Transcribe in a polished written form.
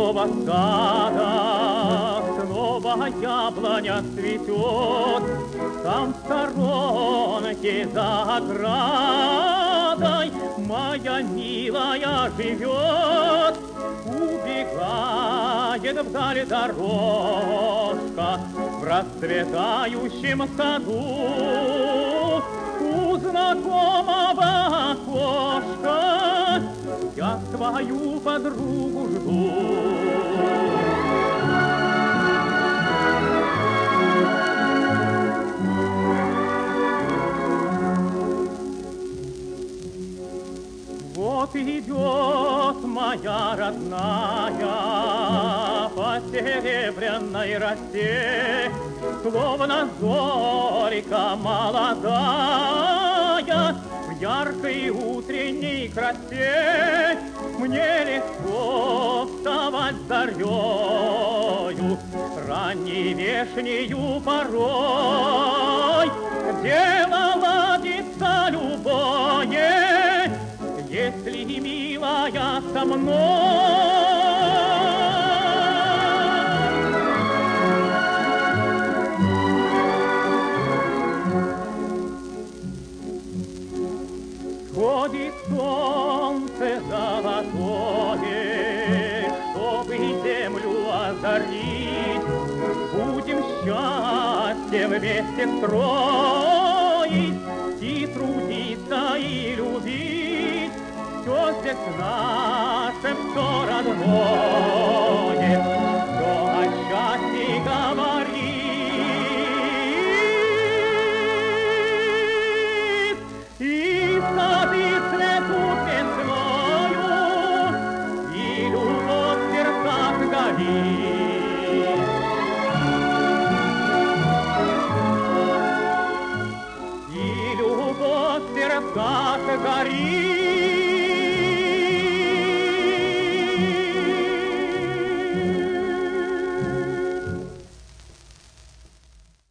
снова сада, снова яблоня цветет, там в сторонке за оградой моя милая живет. Убегает вдаль дорожка в расцветающем саду. У знакомого окошка я свою подругу жду. Вот идет моя родная по серебряной росе, словно зорька молодая в яркой утренней красе. Мне легко вставать зарею, ранней вешнею порой. Дело ладится любое, если милая со мной. Сходит солнце золотое, чтобы землю озарить. Будем счастье вместе строить, и трудиться, и любить. Все здесь наше, все родное, все о счастье говорит. И